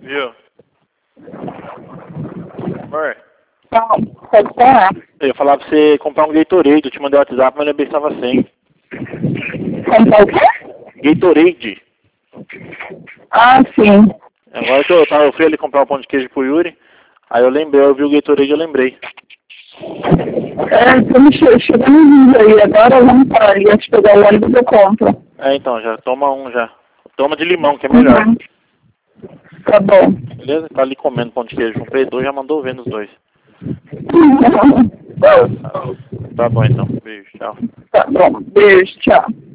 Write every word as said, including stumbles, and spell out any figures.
Viu? Amor, Não, pode falar. eu ia falar pra você comprar um Gatorade. Eu te mandei o WhatsApp, mas lembrei que estava sem. Comprar o quê? Gatorade. Ah, sim. Agora que eu, tava, eu fui ali comprar um pão de queijo pro Yuri. Aí eu lembrei, eu vi o Gatorade e eu lembrei. É, estamos che chegando em Rio aí. Agora vamos para ali. Antes de pegar o ônibus eu compro. É, então, já toma um já. Toma de limão, que é melhor. Uhum. Tá bom. Beleza? Tá ali comendo pão de queijo. Comprei dois, já mandou ver nos dois. Tá bom então. Beijo, tchau. Tá bom. Beijo, tchau.